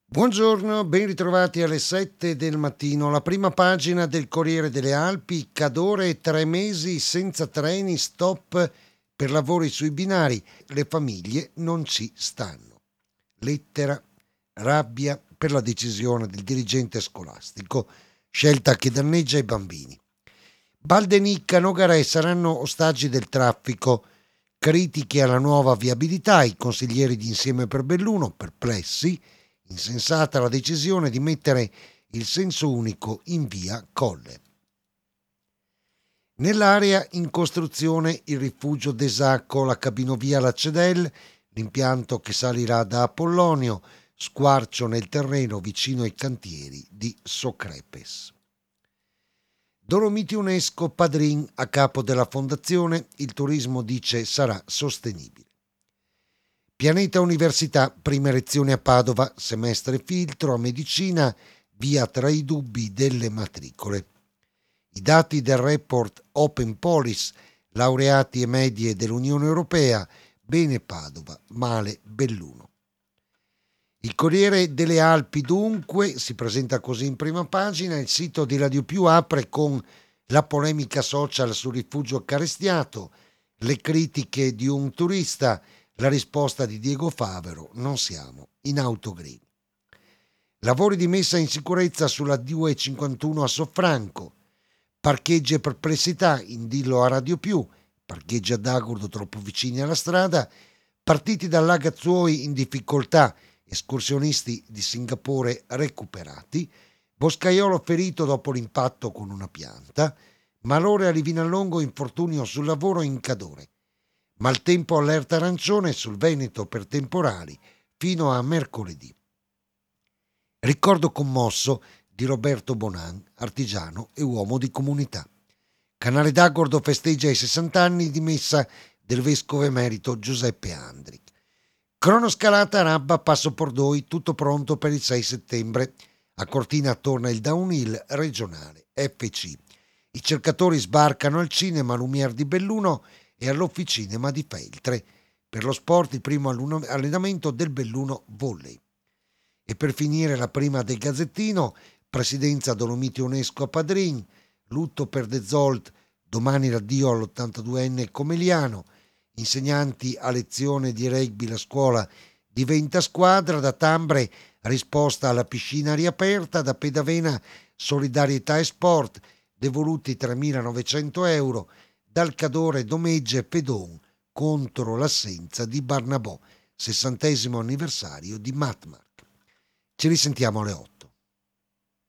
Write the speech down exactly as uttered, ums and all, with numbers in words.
Buongiorno, ben ritrovati alle sette del mattino. La prima pagina del Corriere delle Alpi, Cadore, tre mesi senza treni, stop per lavori sui binari. Le famiglie non ci stanno. Lettera, rabbia per la decisione del dirigente scolastico, scelta che danneggia i bambini. Baldenicca, Nogaret saranno ostaggi del traffico. Critiche alla nuova viabilità, i consiglieri di Insieme per Belluno perplessi. Insensata la decisione di mettere il senso unico in via Colle. Nell'area in costruzione il rifugio d'Esacco, la cabinovia Lacedel, l'impianto che salirà da Apollonio, squarcio nel terreno vicino ai cantieri di Socrepes. Dolomiti UNESCO, Padrin a capo della fondazione, il turismo dice sarà sostenibile. Pianeta Università, prime lezioni a Padova, semestre filtro a medicina, via tra i dubbi delle matricole. I dati del report Open Police, laureati e medie dell'Unione Europea, bene Padova, male Belluno. Il Corriere delle Alpi dunque si presenta così in prima pagina, il sito di Radio Più apre con la polemica social sul rifugio Carestiato, le critiche di un turista. La risposta di Diego Favero: non siamo in autogrill. Lavori di messa in sicurezza sulla due cinquantuno a Soffranco. Parcheggi e perplessità, indillo a Radio Più. Parcheggi ad Agordo troppo vicini alla strada. Partiti da Lagazzuoi in difficoltà. Escursionisti di Singapore recuperati. Boscaiolo ferito dopo l'impatto con una pianta. Malore a Livinallongo, infortunio sul lavoro in Cadore. Maltempo, allerta arancione sul Veneto per temporali fino a mercoledì. Ricordo commosso di Roberto Bonan, artigiano e uomo di comunità. Canale d'Agordo festeggia i sessanta anni di messa del vescovo emerito Giuseppe Andri. Cronoscalata Rabba, Passo Pordoi, tutto pronto per il sei settembre. A Cortina torna il downhill regionale F C. I cercatori sbarcano al cinema Lumière di Belluno e all'Officinema di Feltre. Per lo sport il primo allenamento del Belluno Volley. E per finire la prima del Gazzettino, presidenza Dolomiti UNESCO a Padrin, lutto per De Zolt, domani l'addio all'ottantaduenne Comeliano, insegnanti a lezione di rugby, la scuola diventa squadra, da Tambre risposta alla piscina riaperta, da Pedavena solidarietà e sport, devoluti tremilanovecento euro, dal Cadore Domegge e Pedon contro l'assenza di Barnabò, sessantesimo anniversario di Matmark. Ci risentiamo alle otto.